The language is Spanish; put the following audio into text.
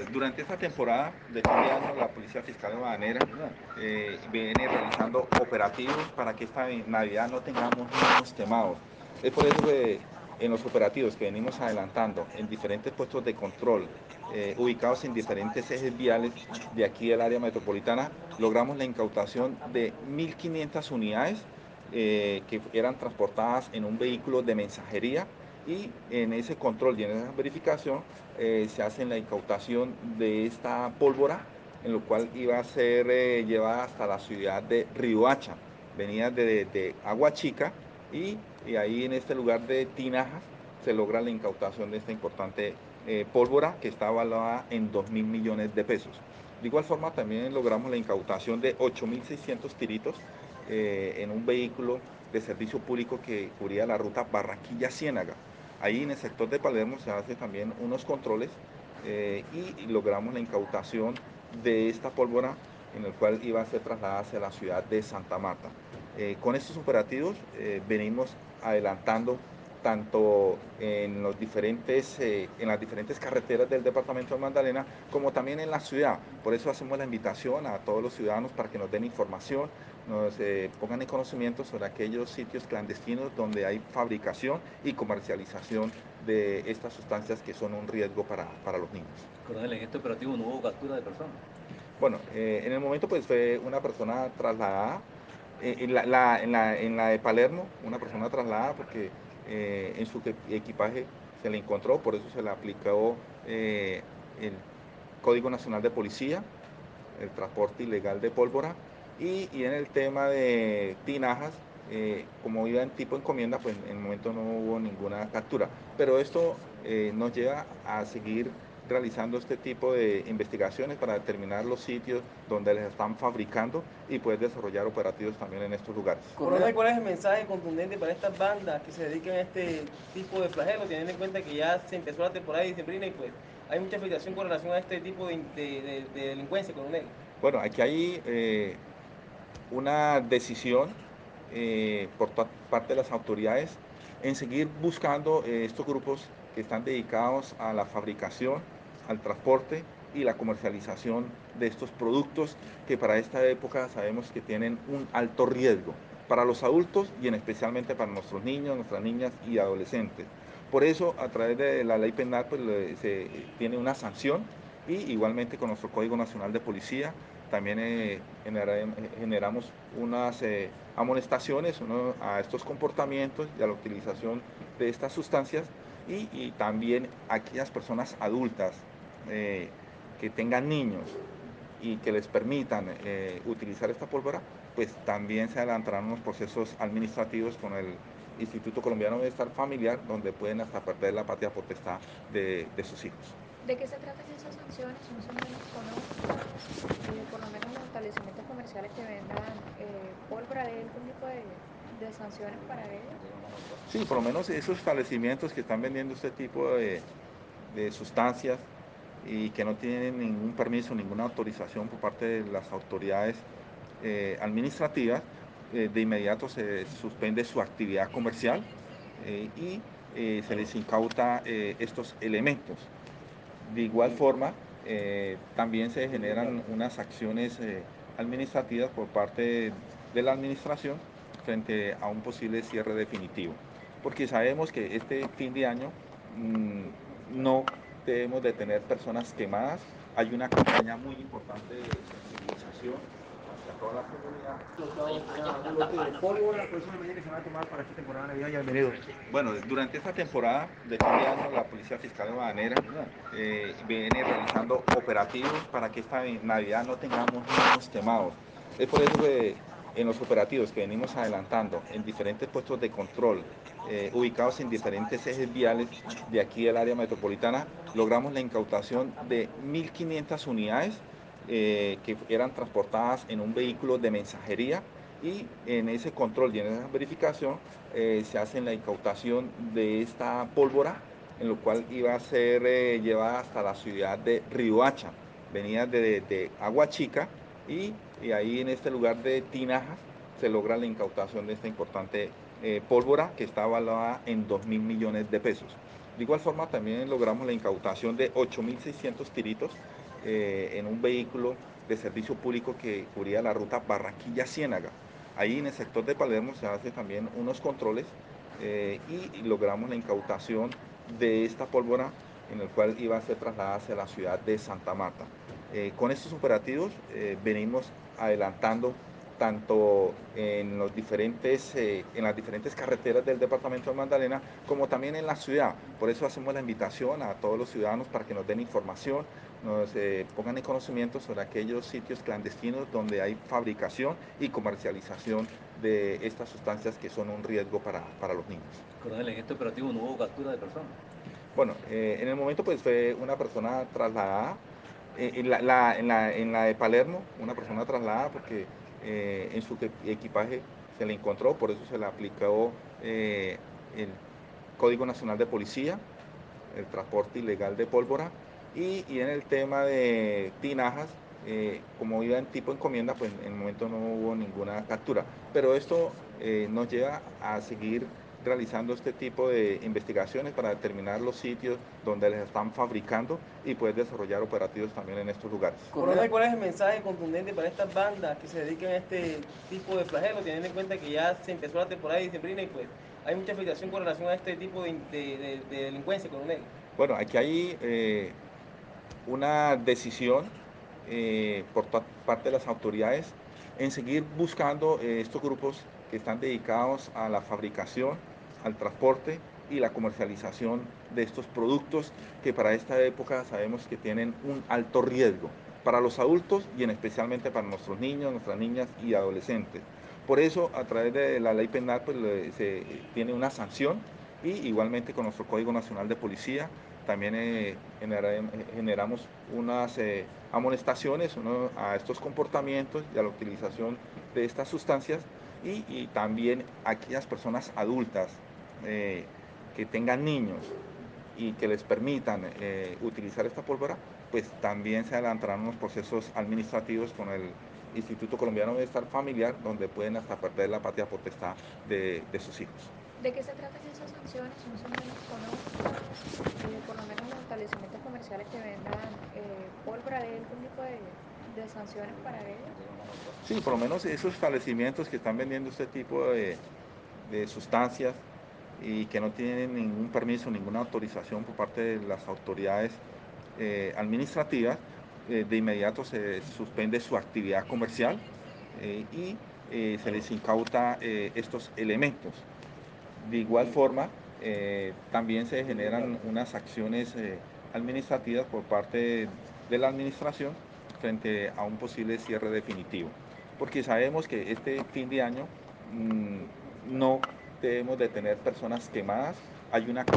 durante esta temporada de fin de año, la Policía Fiscal de Banera viene realizando operativos para que esta Navidad no tengamos niños quemados. Es por eso que en los operativos que venimos adelantando en diferentes puestos de control, ubicados en diferentes ejes viales de aquí del área metropolitana, logramos la incautación de 1.500 unidades que eran transportadas en un vehículo de mensajería, y en ese control y en esa verificación se hace la incautación de esta pólvora, en lo cual iba a ser llevada hasta la ciudad de Riohacha. Venía de Agua Chica, y ahí en este lugar de Tinajas se logra la incautación de esta importante pólvora, que está valuada en 2.000 millones de pesos. De igual forma, también logramos la incautación de 8.600 tiritos en un vehículo de servicio público que cubría la ruta Barranquilla-Ciénaga. Ahí en el sector de Palermo se hacen también unos controles y logramos la incautación de esta pólvora, en el cual iba a ser trasladada hacia la ciudad de Santa Marta. Con estos operativos venimos adelantando tanto en las diferentes carreteras del departamento de Magdalena, como también en la ciudad. Por eso hacemos la invitación a todos los ciudadanos para que nos den información, nos pongan en conocimiento sobre aquellos sitios clandestinos donde hay fabricación y comercialización de estas sustancias que son un riesgo para los niños. Coronel, en este operativo no hubo captura de personas. Bueno, en el momento pues fue una persona trasladada, en la de Palermo, una persona trasladada porque en su equipaje se le encontró, por eso se le aplicó el Código Nacional de Policía, el transporte ilegal de pólvora, y en el tema de tinajas, como iba en tipo encomienda, pues en el momento no hubo ninguna captura. Pero esto nos lleva a seguir realizando este tipo de investigaciones para determinar los sitios donde les están fabricando y poder desarrollar operativos también en estos lugares. Coronel, ¿cuál es el mensaje contundente para estas bandas que se dedican a este tipo de flagelo, teniendo en cuenta que ya se empezó la temporada dicembrina y pues hay mucha afectación con relación a este tipo de delincuencia, coronel? Bueno, aquí hay una decisión por parte de las autoridades en seguir buscando estos grupos que están dedicados a la fabricación, al transporte y la comercialización de estos productos que para esta época sabemos que tienen un alto riesgo para los adultos y en especialmente para nuestros niños, nuestras niñas y adolescentes. Por eso, a través de la ley penal, pues, se tiene una sanción, y igualmente con nuestro Código Nacional de Policía también generamos unas amonestaciones a estos comportamientos y a la utilización de estas sustancias, y también a aquellas personas adultas eh, que tengan niños y que les permitan utilizar esta pólvora, pues también se adelantarán unos procesos administrativos con el Instituto Colombiano de Bienestar Familiar, donde pueden hasta perder la patria potestad de sus hijos. ¿De qué se tratan esas sanciones? ¿Son sanciones económicas? Por lo menos los establecimientos comerciales que vendan pólvora, ¿hay algún tipo de sanciones para ellos? Sí, por lo menos esos establecimientos que están vendiendo este tipo de sustancias y que no tienen ningún permiso, ninguna autorización por parte de las autoridades administrativas, de inmediato se suspende su actividad comercial y se les incauta estos elementos. De igual forma, también se generan unas acciones administrativas por parte de la administración frente a un posible cierre definitivo, porque sabemos que este fin de año no debemos de tener personas quemadas. Hay una campaña muy importante de sensibilización hacia toda la comunidad. Un lote de pólvora, ¿cuáles son las medidas que se van a tomar para esta temporada navideña? Bienvenido. Bueno, durante esta temporada de fin de año, la Policía Fiscal de Banera viene realizando operativos para que esta Navidad no tengamos niños quemados. Es por eso que en los operativos que venimos adelantando en diferentes puestos de control, ubicados en diferentes ejes viales de aquí del área metropolitana, logramos la incautación de 1.500 unidades que eran transportadas en un vehículo de mensajería, y en ese control y en esa verificación se hace la incautación de esta pólvora, en lo cual iba a ser llevada hasta la ciudad de Riohacha. Venía de Agua Chica, y ahí en este lugar de Tinajas se logra la incautación de esta importante pólvora, que está valuada en 2.000 millones de pesos. De igual forma también logramos la incautación de 8.600 tiritos en un vehículo de servicio público que cubría la ruta Barranquilla-Ciénaga. Ahí en el sector de Palermo se hacen también unos controles y logramos la incautación de esta pólvora en el cual iba a ser trasladada hacia la ciudad de Santa Marta. Con estos operativos venimos adelantando tanto en las diferentes carreteras del departamento de Magdalena, como también en la ciudad. Por eso hacemos la invitación a todos los ciudadanos para que nos den información, nos pongan en conocimiento sobre aquellos sitios clandestinos donde hay fabricación y comercialización de estas sustancias que son un riesgo para los niños. Coronel, en este operativo no hubo captura de personas. Bueno, en el momento pues fue una persona trasladada, en la de Palermo, una persona trasladada porque en su equipaje se le encontró, por eso se le aplicó el Código Nacional de Policía, el transporte ilegal de pólvora, y en el tema de tinajas, como iba en tipo encomienda, pues en el momento no hubo ninguna captura. Pero esto nos lleva a seguir realizando este tipo de investigaciones para determinar los sitios donde les están fabricando y poder desarrollar operativos también en estos lugares. Coronel, ¿cuál es el mensaje contundente para estas bandas que se dedican a este tipo de flagelo, teniendo en cuenta que ya se empezó la temporada de diciembrina y pues hay mucha afectación con relación a este tipo de delincuencia, coronel? Bueno, aquí hay una decisión por parte de las autoridades en seguir buscando estos grupos que están dedicados a la fabricación, al transporte y la comercialización de estos productos que para esta época sabemos que tienen un alto riesgo para los adultos y en especialmente para nuestros niños, nuestras niñas y adolescentes. Por eso, a través de la ley penal, pues, se tiene una sanción y igualmente con nuestro Código Nacional de Policía también generamos unas amonestaciones a estos comportamientos y a la utilización de estas sustancias y también aquellas personas adultas que tengan niños y que les permitan utilizar esta pólvora, pues también se adelantarán unos procesos administrativos con el Instituto Colombiano de Bienestar Familiar, donde pueden hasta perder la patria potestad de sus hijos. ¿De qué se tratan esas sanciones? ¿Son muy económicas? Por lo menos los establecimientos comerciales que vendan pólvora, ¿hay algún tipo de sanciones para ellos? Sí, por lo menos esos establecimientos que están vendiendo este tipo de sustancias y que no tienen ningún permiso, ninguna autorización por parte de las autoridades administrativas, de inmediato se suspende su actividad comercial y se les incauta estos elementos. De igual forma, también se generan unas acciones administrativas por parte de la administración frente a un posible cierre definitivo. Porque sabemos que este fin de año no debemos de tener personas quemadas. Hay una